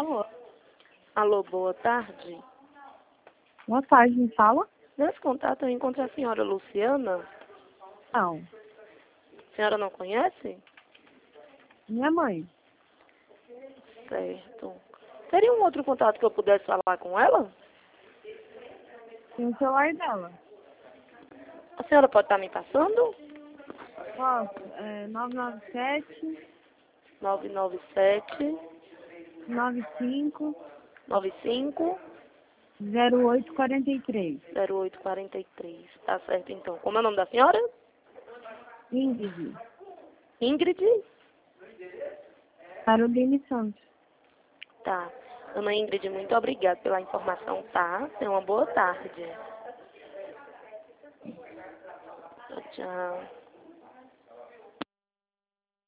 Alô, Alô, boa tarde. boa tarde, me fala? Nesse contato eu encontrei a senhora Luciana. Não, A senhora não conhece? minha mãe. Certo. Teria um outro contato que eu pudesse falar com ela? Tem o celular dela. A senhora pode estar me passando? Posso? 997 997 95 95 0843. 0843. Tá certo, então. Como é o nome da senhora? Ingrid. Ingrid? Caroline Santos. Tá. Dona Ingrid, muito obrigada pela informação, tá? Tenha uma boa tarde. Tchau, tchau.